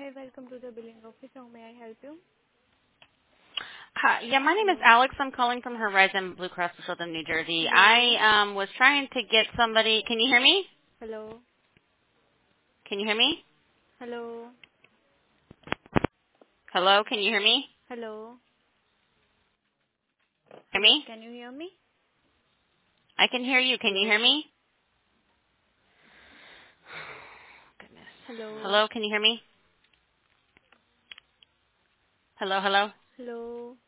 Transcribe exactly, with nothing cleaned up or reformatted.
Hi, welcome to the billing office. How may I help you? Hi. Yeah, my name is Hello. Alex. I'm calling from Horizon Blue Cross of Southern New Jersey. Hello. I um was trying to get somebody. Can you hear me? Hello. Can you hear me? Hello. Hello, can you hear me? Hello. Hear Hello. me? Can you hear me? I can hear you. Can you hear Hello. me? Goodness. Hello. Hello, can you hear me? Hello, hello. Hello.